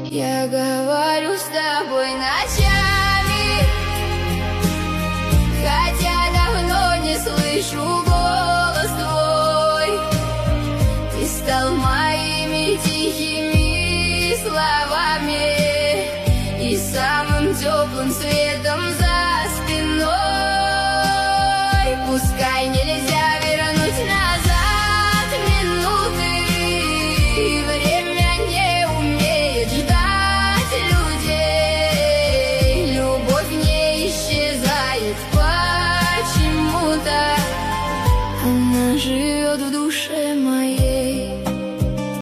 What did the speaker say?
Я говорю с тобой ночами, хотя давно не слышу голос твой. Ты стал моими тихими словами и самым теплым светом